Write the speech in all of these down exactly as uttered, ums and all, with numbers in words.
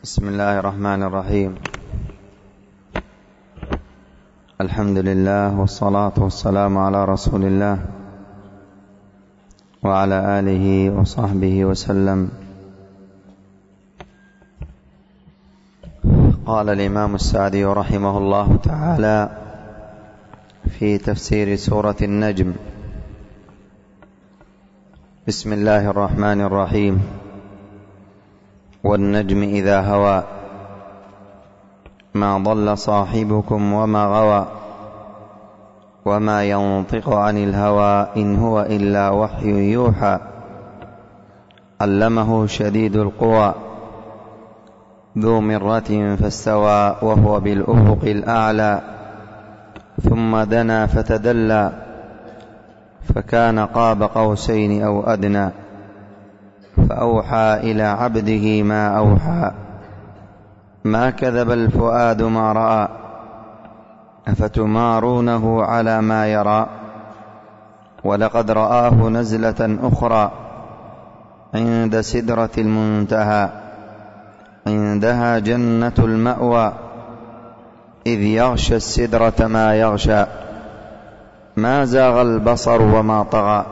بسم الله الرحمن الرحيم. الحمد لله والصلاة والسلام على رسول الله وعلى آله وصحبه وسلم. قال الإمام السعدي رحمه الله تعالى في تفسير سورة النجم: بسم الله الرحمن الرحيم. والنجم إذا هوى ما ضل صاحبكم وما غوى وما ينطق عن الهوى إن هو إلا وحي يوحى علمه شديد القوى ذو مرة فاستوى وهو بالأفق الأعلى ثم دنا فتدلى فكان قاب قوسين أو أدنى فأوحى إلى عبده ما أوحى ما كذب الفؤاد ما رأى أفتمارونه على ما يرى ولقد رآه نزلة أخرى عند سدرة المنتهى عندها جنة المأوى إذ يغشى السدرة ما يغشى ما زاغ البصر وما طغى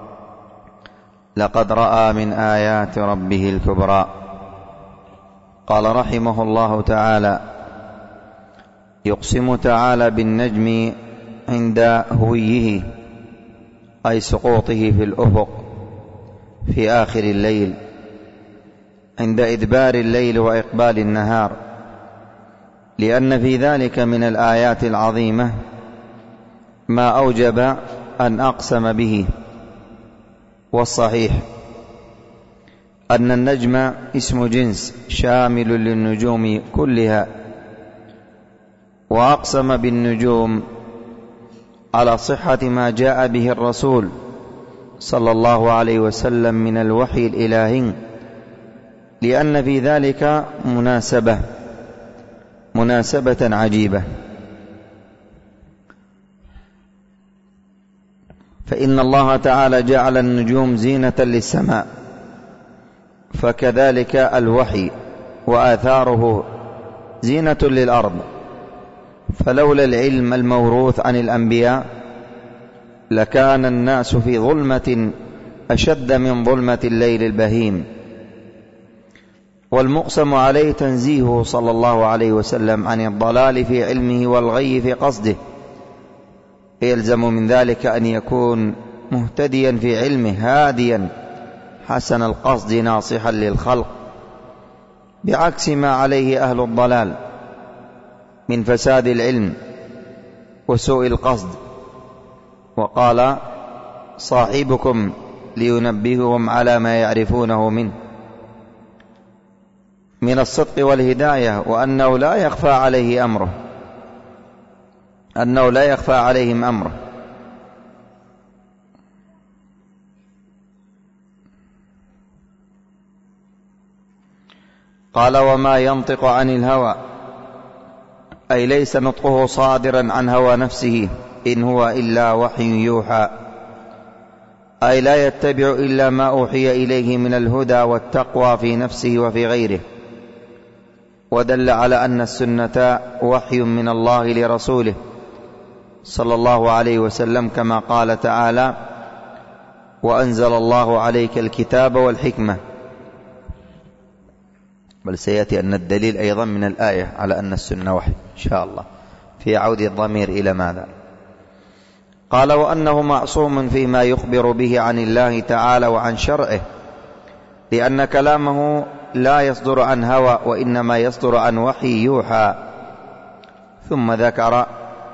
لقد رأى من آيات ربه الكبرى. قال رحمه الله تعالى: يقسم تعالى بالنجم عند هويه أي سقوطه في الأفق في آخر الليل عند إدبار الليل وإقبال النهار، لأن في ذلك من الآيات العظيمة ما أوجب أن أقسم به. والصحيح أن النجم اسم جنس شامل للنجوم كلها، وأقسم بالنجوم على صحة ما جاء به الرسول صلى الله عليه وسلم من الوحي الإلهي، لأن في ذلك مناسبة مناسبة عجيبة. فإن الله تعالى جعل النجوم زينة للسماء، فكذلك الوحي وآثاره زينة للأرض. فلولا العلم الموروث عن الأنبياء لكان الناس في ظلمة أشد من ظلمة الليل البهيم. والمقسم عليه تنزيهه صلى الله عليه وسلم عن الضلال في علمه والغي في قصده، يلزم من ذلك أن يكون مهتديا في علمه هاديا حسن القصد ناصحا للخلق، بعكس ما عليه أهل الضلال من فساد العلم وسوء القصد. وقال صاحبكم لينبههم على ما يعرفونه منه من الصدق والهداية، وأنه لا يخفى عليه أمره أنه لا يخفى عليهم أمره. قال: وما ينطق عن الهوى أي ليس نطقه صادرا عن هوى نفسه، إن هو إلا وحي يوحى، أي لا يتبع إلا ما أوحي إليه من الهدى والتقوى في نفسه وفي غيره. ودل على أن السنة وحي من الله لرسوله صلى الله عليه وسلم، كما قال تعالى: وأنزل الله عليك الكتاب والحكمة. بل سيأتي أن الدليل أيضا من الآية على أن السنة وحي إن شاء الله، في عود الضمير إلى ماذا؟ قال: وأنه معصوم فيما يخبر به عن الله تعالى وعن شرعه، لأن كلامه لا يصدر عن هوى وإنما يصدر عن وحي يوحى. ثم ذكر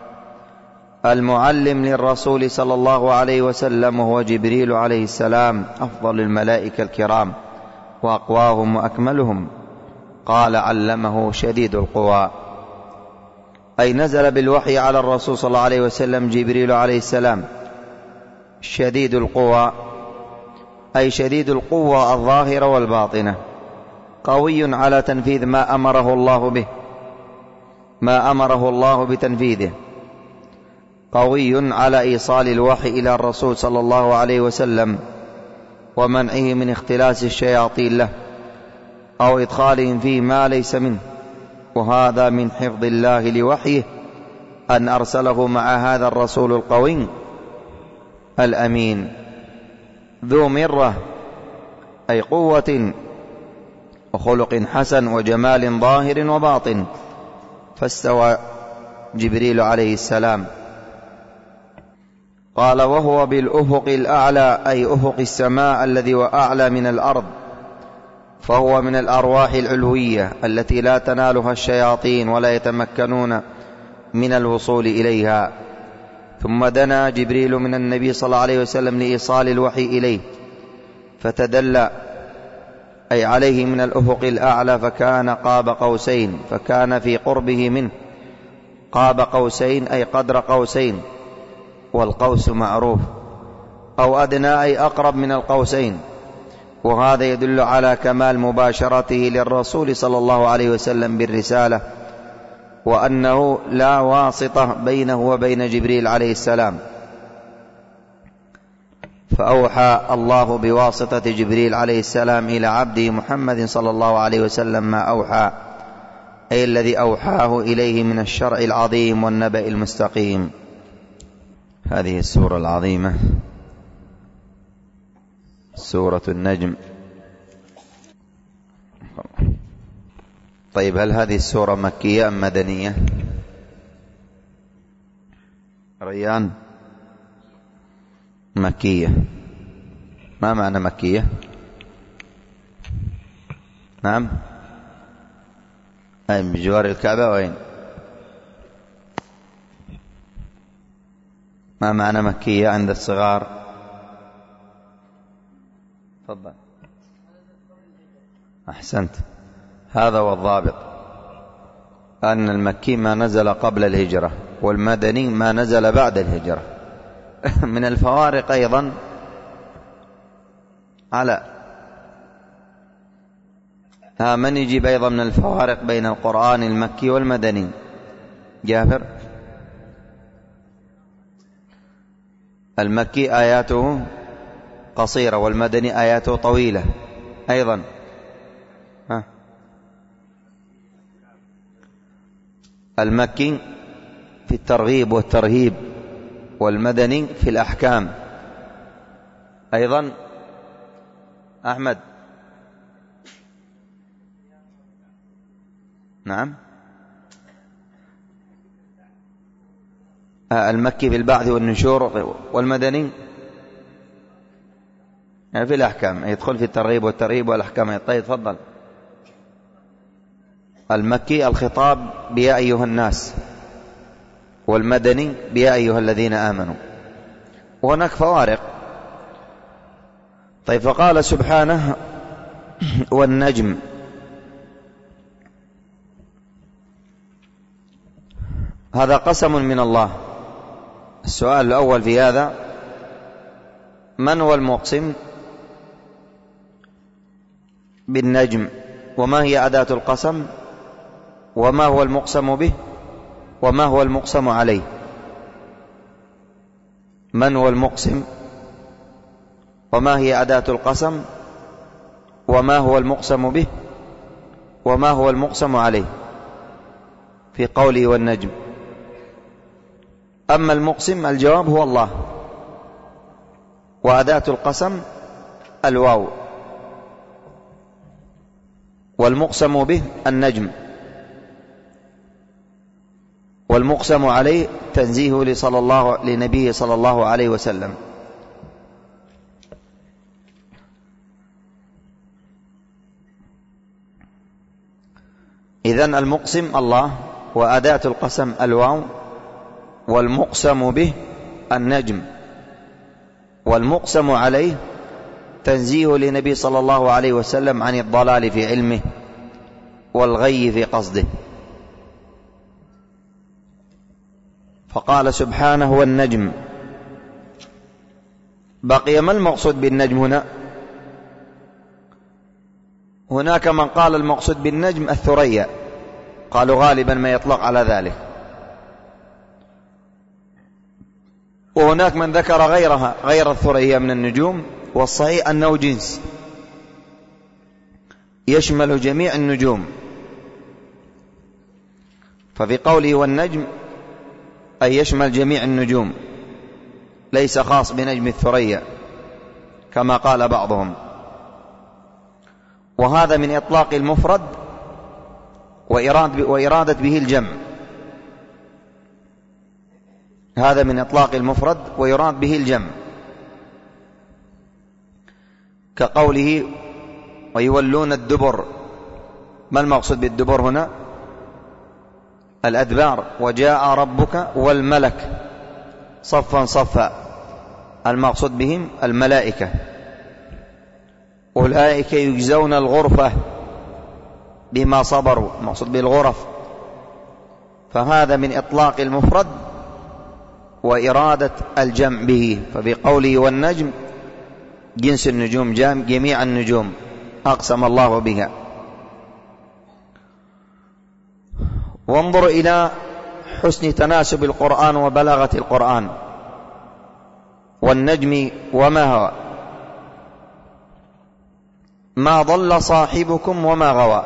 المعلم للرسول صلى الله عليه وسلم وهو جبريل عليه السلام، أفضل الملائكة الكرام وأقواهم وأكملهم. قال: علمه شديد القوى، أي نزل بالوحي على الرسول صلى الله عليه وسلم جبريل عليه السلام. شديد القوى أي شديد القوة الظاهرة والباطنة، قوي على تنفيذ ما أمره الله به ما أمره الله بتنفيذه، قوي على إيصال الوحي إلى الرسول صلى الله عليه وسلم ومنعه من اختلاس الشياطين له، أو إدخالهم فيه ما ليس منه، وهذا من حفظ الله لوحيه أن أرسله مع هذا الرسول القوي الأمين ذو مرة أي قوة وخلق حسن وجمال ظاهر وباطن. فاستوى جبريل عليه السلام. قال وهو بالأفق الأعلى أي أفق السماء الذي هو أعلى من الأرض، فهو من الأرواح العلوية التي لا تنالها الشياطين ولا يتمكنون من الوصول إليها. ثم دنا جبريل من النبي صلى الله عليه وسلم لإيصال الوحي إليه، فتدلى أي عليه من الأفق الأعلى، فكان قاب قوسين، فكان في قربه منه. قاب قوسين أي قدر قوسين، والقوس معروف، أو أدنى أي أقرب من القوسين، وهذا يدل على كمال مباشرته للرسول صلى الله عليه وسلم بالرسالة، وأنه لا واسطة بينه وبين جبريل عليه السلام. فأوحى الله بواسطة جبريل عليه السلام إلى عبده محمد صلى الله عليه وسلم ما أوحى، أي الذي أوحاه إليه من الشرع العظيم والنبأ المستقيم. هذه السورة العظيمة سورة النجم. طيب، هل هذه السورة مكية أم مدنية؟ ريان؟ مكية. ما معنى مكية؟ نعم، أي بجوار الكعبة وين؟ ما معنى مكية عند الصغار؟ تفضل. أحسنت، هذا هو الضابط، أن المكي ما نزل قبل الهجرة، والمدني ما نزل بعد الهجرة. من الفوارق أيضا على ها من يجيب أيضا من الفوارق بين القرآن المكي والمدني؟ جابر. المكي آياته قصيرة، والمدني آياته طويلة أيضا. ها المكي في الترغيب والترهيب، والمدني في الأحكام أيضا. أحمد. نعم، المكي في البعث والنشور، والمدني يعني في الأحكام، يدخل في الترغيب والترهيب والأحكام. طيب تفضل. المكي الخطاب بيا أيها الناس، والمدني بيا أيها الذين آمنوا، وهناك فوارق. طيب، فقال سبحانه والنجم. هذا قسم من الله. السؤال الأول في هذا: من هو المقسم بالنجم؟ وما هي أداة القسم؟ وما هو المقسم به؟ وما هو المقسم عليه؟ من هو المقسم؟ وما هي أداة القسم؟ وما هو المقسم به؟ وما هو المقسم عليه في قوله والنجم؟ أما المقسم الجواب هو الله، وأداة القسم الواو، والمقسم به النجم، والمقسم عليه تنزيه لصلى الله لنبيه صلى الله عليه وسلم. إذن المقسم الله، وأداة القسم الواو، والمقسم به النجم، والمقسم عليه تنزيه لنبي صلى الله عليه وسلم عن الضلال في علمه والغي في قصده. فقال سبحانه والنجم. بقي ما المقصود بالنجم هنا؟ هناك من قال المقصود بالنجم الثريا، قالوا غالبا ما يطلق على ذلك، وهناك من ذكر غيرها غير الثريا من النجوم، والصحيح أنه جنس. يشمل جميع النجوم، ففي قوله والنجم أي يشمل جميع النجوم، ليس خاص بنجم الثريا كما قال بعضهم. وهذا من إطلاق المفرد وإرادة به الجمع، هذا من إطلاق المفرد ويراد به الجمع، كقوله ويولون الدبر. ما المقصود بالدبر هنا؟ الأدبار. وجاء ربك والملك صفا صفا، المقصود بهم الملائكة. أولئك يجزون الغرفة بما صبروا، المقصود بالغرف. فهذا من إطلاق المفرد وإرادة الجمع به. ففي قوله والنجم جنس النجوم، جميع النجوم أقسم الله بها. وانظر إلى حسن تناسب القرآن وبلاغة القرآن. والنجم وما هوى ما ضل صاحبكم وما غوى.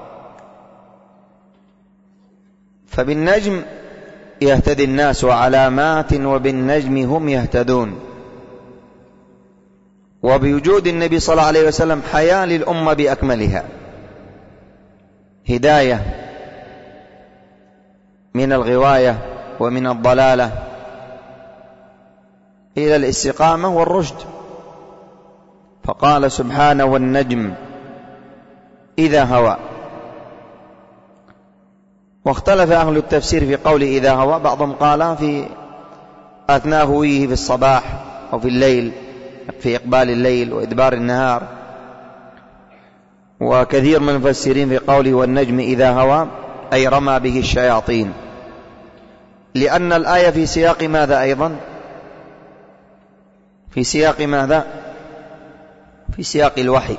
فبالنجم يهتدي الناس وعلامات وبالنجم هم يهتدون. وبوجود النبي صلى الله عليه وسلم حياة للأمة بأكملها، هداية من الغواية ومن الضلالة إلى الاستقامة والرشد. فقال سبحانه والنجم إذا هوى. واختلف أهل التفسير في قول إذا هوى، بعضهم قال في أثناء هويه في الصباح أو في الليل، في إقبال الليل وإدبار النهار. وكثير من المفسرين في قوله والنجم إذا هوى أي رمى به الشياطين، لأن الآية في سياق ماذا أيضا؟ في سياق ماذا؟ في سياق الوحي.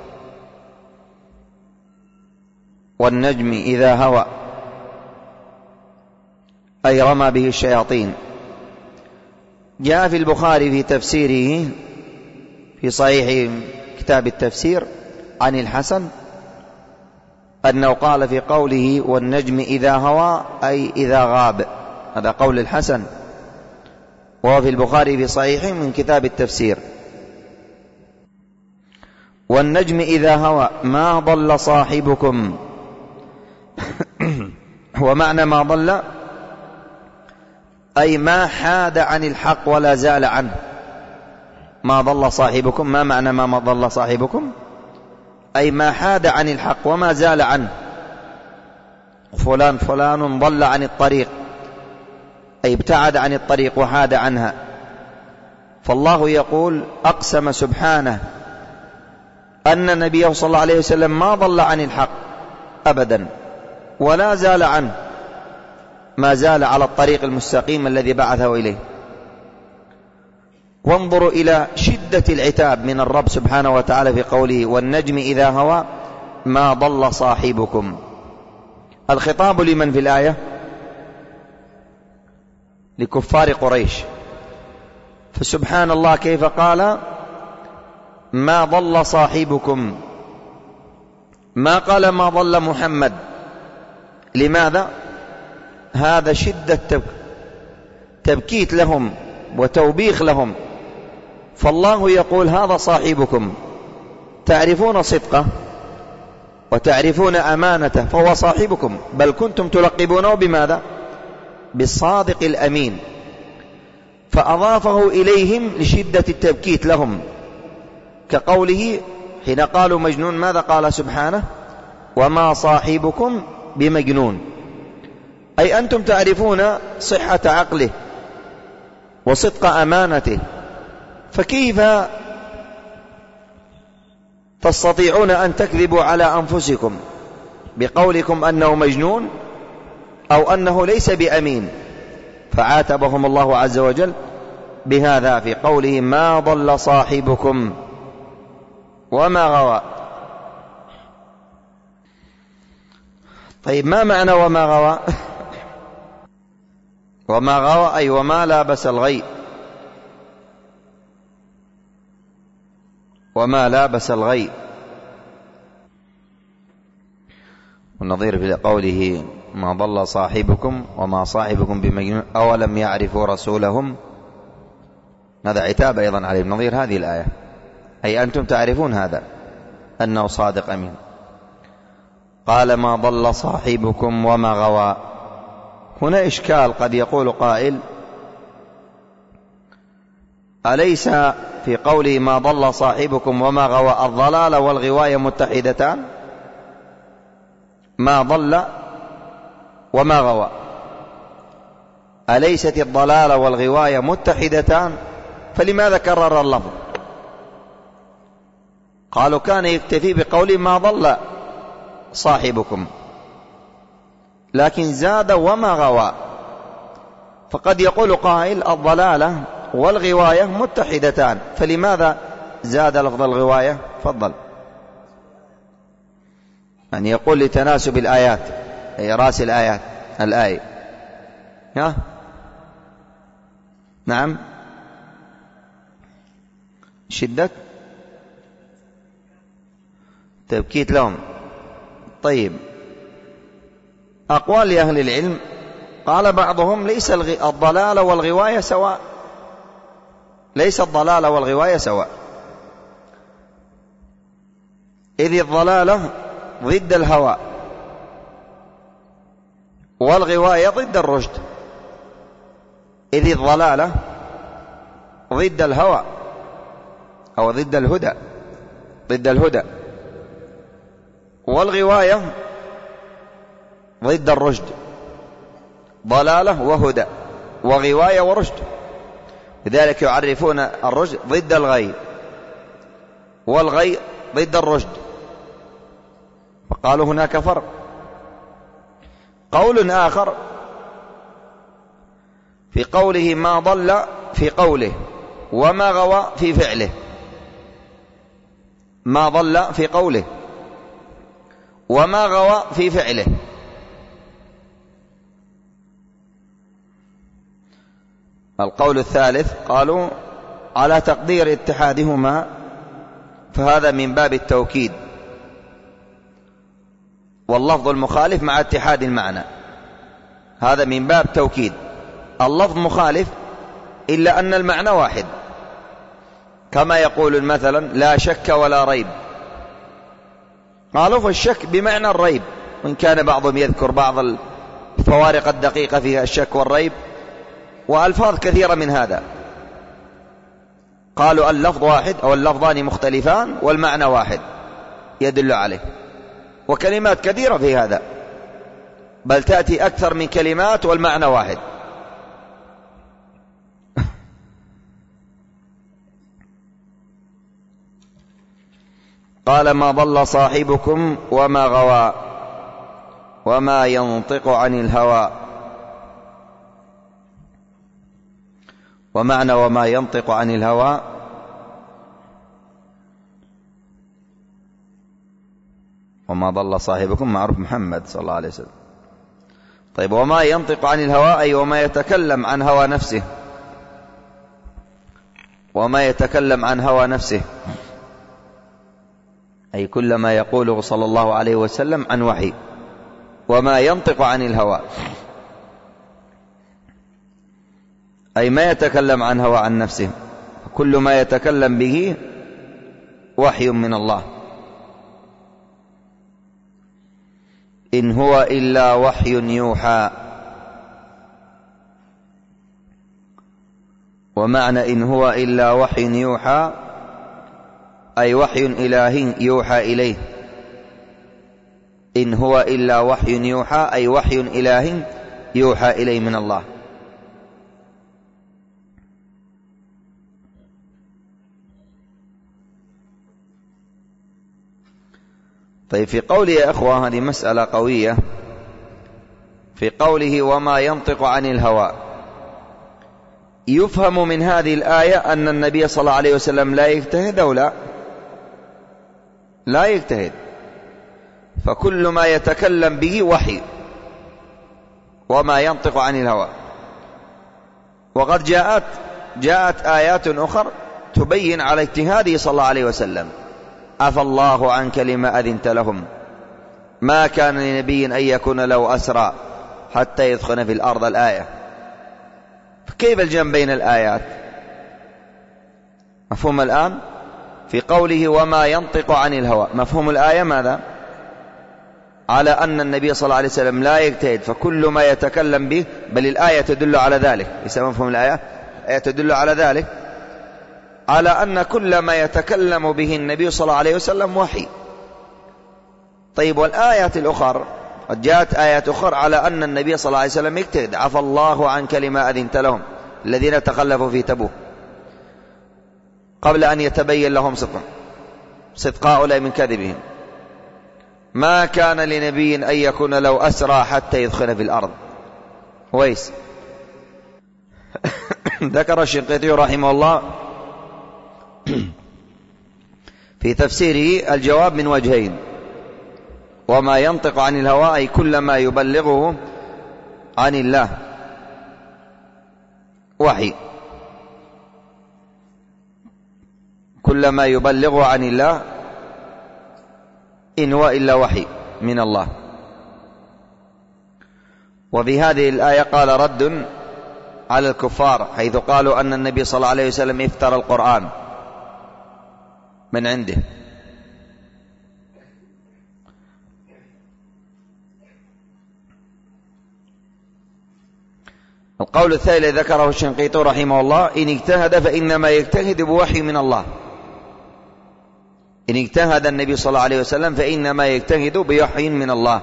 والنجم إذا هوى أي رمى به الشياطين. جاء في البخاري في تفسيره في صحيح كتاب التفسير عن الحسن أنه قال في قوله والنجم إذا هوى أي إذا غاب، هذا قول الحسن، وهو في البخاري في صحيح من كتاب التفسير. والنجم إذا هوى ما ضل صاحبكم. ومعنى ما ضل أي ما حاد عن الحق ولا زال عنه. ما ضل صاحبكم، ما معنى ما ضل صاحبكم؟ أي ما حاد عن الحق وما زال عنه. فلان فلان ضل عن الطريق، أي ابتعد عن الطريق وحاد عنها. فالله يقول أقسم سبحانه أن النبي صلى الله عليه وسلم ما ضل عن الحق أبدا ولا زال عنه، ما زال على الطريق المستقيم الذي بعثه إليه. وانظروا إلى شدة العتاب من الرب سبحانه وتعالى في قوله والنجم إذا هوى ما ضل صاحبكم. الخطاب لمن في الآية؟ لكفار قريش. فسبحان الله كيف قال ما ضل صاحبكم، ما قال ما ضل محمد. لماذا؟ هذا شدة تبكيت لهم وتوبيخ لهم. فالله يقول هذا صاحبكم، تعرفون صدقه وتعرفون أمانته، فهو صاحبكم، بل كنتم تلقبونه بماذا؟ بالصادق الأمين. فأضافه إليهم لشدة التبكيت لهم، كقوله حين قالوا مجنون ماذا قال سبحانه؟ وما صاحبكم بمجنون، أي أنتم تعرفون صحة عقله وصدق أمانته، فكيف تستطيعون أن تكذبوا على أنفسكم بقولكم أنه مجنون أو أنه ليس بأمين؟ فعاتبهم الله عز وجل بهذا في قوله ما ضل صاحبكم وما غوى. طيب ما معنى وما غوى؟ وما غوى أي وما لابس الغي، وما لابس الغي. والنظير في قوله ما ضل صاحبكم وما صاحبكم بمجنون أولم يعرفوا رسولهم، هذا عتاب أيضا عليه. نظير هذه الآية أي أنتم تعرفون هذا أنه صادق أمين. قال ما ضل صاحبكم وما غوى. هنا إشكال، قد يقول قائل أليس في قوله ما ضل صاحبكم وما غوى الضلال والغواية متحدتان؟ ما ضل وما غوى، أليست الضلال والغواية متحدتان؟ فلماذا كرر اللفظ؟ قالوا كان يكتفي بقول ما ضل صاحبكم، لكن زاد وما غوى. فقد يقول قائل الضلالة والغواية متحدتان، فلماذا زاد لفظ الغواية؟ فضل. يعني يقول لتناسب الآيات، أي رأس الآيات الآية. ها؟ نعم، شدة تبكيت لهم. طيب، أقوال لأهل العلم، قال بعضهم ليس الضلال والغواية سواء، ليس الضلال والغواية سواء، إذ الضلالة ضد الهوى والغواية ضد الرشد، إذ الضلالة ضد الهوى أو ضد الهدى، ضد الهدى، والغواية ضد الرشد، ضلالة وهدى وغواية ورشد. لذلك يعرفون الرشد ضد الغي، والغي ضد الرشد، فقالوا هناك فرق. قول آخر في قوله ما ضل في قوله وما غوى في فعله، ما ضل في قوله وما غوى في فعله. القول الثالث قالوا على تقدير اتحادهما، فهذا من باب التوكيد، واللفظ المخالف مع اتحاد المعنى، هذا من باب توكيد. اللفظ مخالف إلا أن المعنى واحد، كما يقول مثلا لا شك ولا ريب، قالوا فالشك بمعنى الريب، وإن كان بعضهم يذكر بعض الفوارق الدقيقة في الشك والريب وألفاظ كثيرة من هذا. قالوا اللفظ واحد أو اللفظان مختلفان والمعنى واحد يدل عليه، وكلمات كثيرة في هذا، بل تأتي أكثر من كلمات والمعنى واحد. قال ما ضل صاحبكم وما غوى وما ينطق عن الهوى. ومعنى وما ينطق عن الهوى وما ضل صاحبكم معروف محمد صلى الله عليه وسلم. طيب، وما ينطق عن الهوى أي وما يتكلم عن هوى نفسه، وما يتكلم عن هوى نفسه أي كل ما يقوله صلى الله عليه وسلم عن وحي. وما ينطق عن الهوى أي ما يتكلم عن هوى عن نفسه، كل ما يتكلم به وحي من الله. إن هو إلا وحي يوحى. ومعنى إن هو إلا وحي يوحى أي وحي إلهي يوحى إليه. إن هو إلا وحي يوحى أي وحي إلهي يوحى إليه من الله. طيب، في قوله يا أخوة هذه مسألة قوية، في قوله وما ينطق عن الهوى، يفهم من هذه الآية أن النبي صلى الله عليه وسلم لا يجتهد أو لا لا يجتهد، فكل ما يتكلم به وحي. وما ينطق عن الهوى، وقد جاءت جاءت آيات أخرى تبين على اجتهاده صلى الله عليه وسلم. عفى الله عنك لما أذنت لهم ما كان لنبي أن يكون له أسرى حتى يثخن في الأرض الآية. كيف الجمع بين الآيات؟ مفهوم الآن؟ في قوله وما ينطق عن الهوى، مفهوم الآية ماذا؟ على أن النبي صلى الله عليه وسلم لا يجتهد، فكل ما يتكلم به، بل الآية تدل على ذلك. ليس مفهوم الآية؟ الآية تدل على ذلك، على أن كل ما يتكلم به النبي صلى الله عليه وسلم وحي. طيب، والآيات الأخرى قد جاءت آيات أخرى على أن النبي صلى الله عليه وسلم يجتهد. عفى الله عنك لما أذنت لهم الذين تخلفوا في تبوك قبل أن يتبين لهم صدق صدق هؤلاء من كذبهم. ما كان لنبي أن يكون له أسرى حتى يدخل في الأرض. ويس ذكر الشنقيطي رحمه الله في تفسيره الجواب من وجهين: وما ينطق عن الهوى أي كل ما يبلغه عن الله وحي، كل ما يبلغه عن الله إن هو إلا وحي من الله. وفي هذه الآية قال رد على الكفار حيث قالوا أن النبي صلى الله عليه وسلم افترى القرآن من عنده. القول الثاني ذكره الشنقيطي رحمه الله: إن اجتهد فإنما يجتهد بوحي من الله. إن اجتهد النبي صلى الله عليه وسلم فإنما يجتهد بوحي من الله.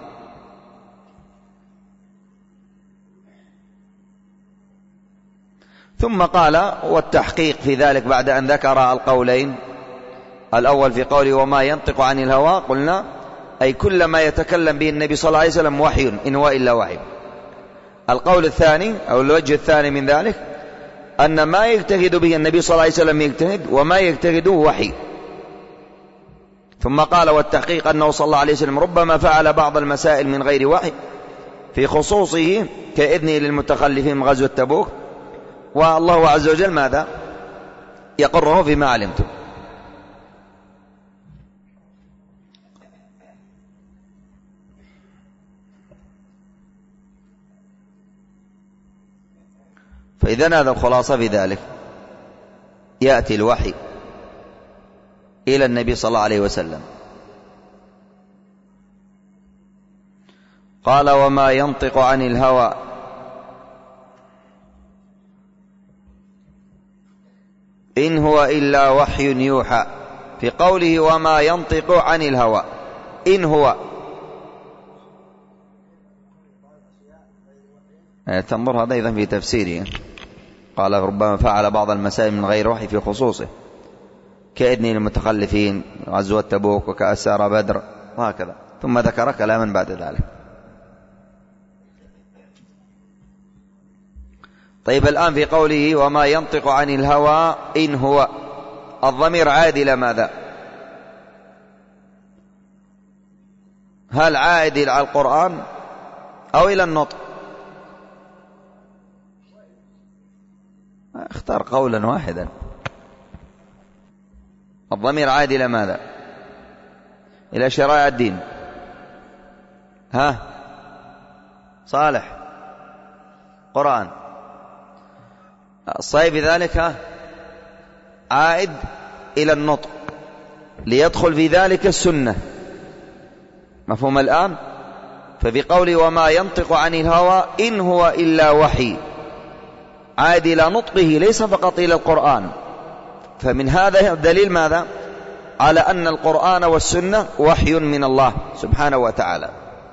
ثم قال: والتحقيق في ذلك بعد أن ذكر القولين، الأول في قوله وما ينطق عن الهوى، قلنا أي كل ما يتكلم به النبي صلى الله عليه وسلم وحي إن هو إلا وحي. القول الثاني أو الوجه الثاني من ذلك أن ما يجتهد به النبي صلى الله عليه وسلم يجتهد، وما يجتهده وحي. ثم قال: والتحقيق أنه صلى الله عليه وسلم ربما فعل بعض المسائل من غير وحي، في خصوصه كإذنه للمتخلفين من غزوة تبوك، والله عز وجل ماذا؟ يقره فيما علمتم. فإذا هذا الخلاصة في ذلك: يأتي الوحي إلى النبي صلى الله عليه وسلم، قال وما ينطق عن الهوى، إن هو إلا وحي يوحى. في قوله وما ينطق عن الهوى إن هو، تنظر هذا أيضا في تفسيره، قال ربما فعل بعض المسائل من غير وحي في خصوصه كإذن المتخلفين غزوة تبوك وكأسار بدر وهكذا، ثم ذكر كلاما بعد ذلك. طيب، الآن في قوله وما ينطق عن الهوى إن هو، الضمير عائد إلى ماذا؟ هل عائد إلى القرآن أو إلى النطق؟ اختار قولا واحدا. الضمير عائد إلى ماذا؟ إلى شرائع الدين. ها صالح؟ قرآن. الصحيح بذلك ها عائد إلى النطق، ليدخل في ذلك السنة. مفهوم الآن؟ ففي قوله وما ينطق عن الهوى إن هو إلا وحي، عائد إلى نطقه ليس فقط إلى القرآن. فمن هذا دليل ماذا؟ على أن القرآن والسنة وحي من الله سبحانه وتعالى.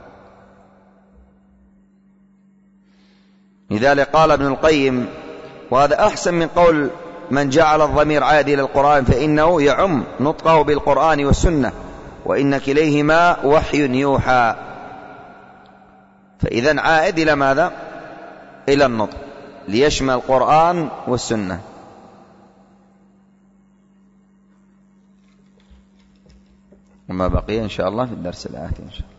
لذلك قال ابن القيم: وهذا أحسن من قول من جعل الضمير عائد إلى القرآن، فإنه يعم نطقه بالقرآن والسنة، وإن كليهما وحي يوحى. فإذا عائد إلى ماذا؟ إلى النطق، ليشمل القرآن والسنة. وما بقي إن شاء الله في الدرس الآتي إن شاء الله.